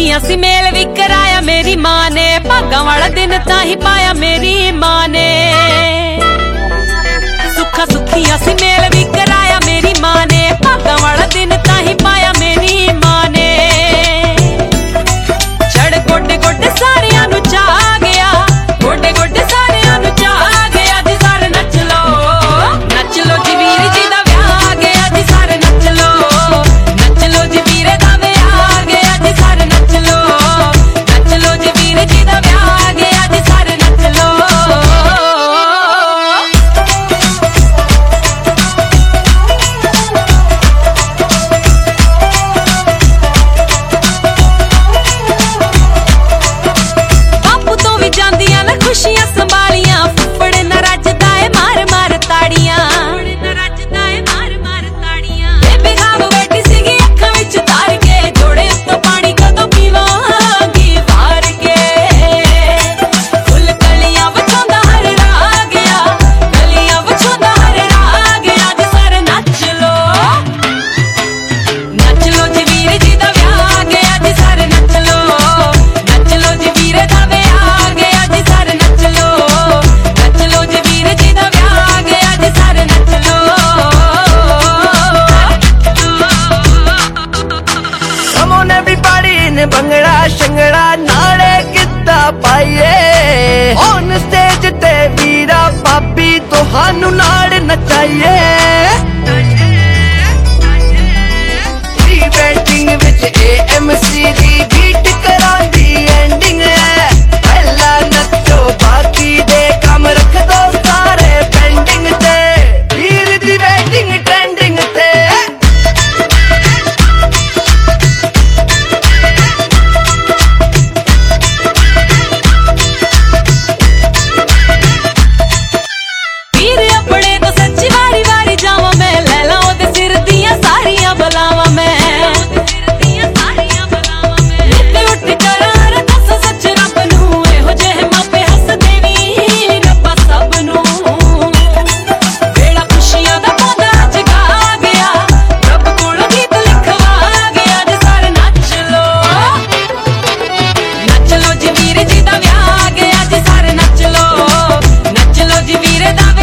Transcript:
सुखियां सी mail भी कराया मेरी माँ ने, भागा वाला दिन ताही पाया मेरी माँ ने। सुखियां सी मेल भी कराया मेरी माँ ने, भागा वाला दिन ताही पाया मेरी माँ ने। चढ़ गोडे गोडे सारियां नू चा गया, गोडे गोडे सारियां नू चा गया जी, सारे नच लो जी वीर जी दा व्याह गया जी, सारे नच लो जी वीरे दा व्याह गया जी, सारे नच लो जी वीर जी दा व्याह गया जी, सारे नच लो। बापू तो भी जांदियां ना खुशियां संभालियां, फुफड़ ना रजदा है मार मार ताड़ियां, बेबी खाब बैठी सीगी अखां विच तार के, जोड़े उत्तों पानी कदों पीवांगी वार के। फुल कलियां वछोंदा हर राह गया, कलियां वछोंदा हर राह गया जी, सारे नच लो जी वीर जी दा व्याह गया जी, सारे नच लो जी वीरे दा व्याह गया जी, सारे नच लो जी वीर जी दा व्याह गया जी, सारे नच लो। Come on everybody ने भंगड़ा शंगड़ा नाले गिद्दा पाइए, ऑन स्टेज ते वीरा भाभी तुहानू नाल नचाइए। प्री वेडिंग विच AMC दी बीट करांदी एंडिंग है, पहला नचो बाकी दे काम रख दो सारे पेंडिंग ते, वीर दी वेडिंग ट्रेंडिंग ते। वीर अपने तो सच्ची वारी वारी जावा मैं, लैला ओदे सिर दियां सारियां बलावा मैं। नित उठ कर अरदास सच रब नू, एहो जेह मापे हस देवी रब्बा सब नू। बेड़ा खुशियां दा पौधा जगा गया, रब कोलों गीत लिखवा गया जी, सारे नच लो जी वीर जी दा व्याह गया जी, सारे नच लो जी वीरे दा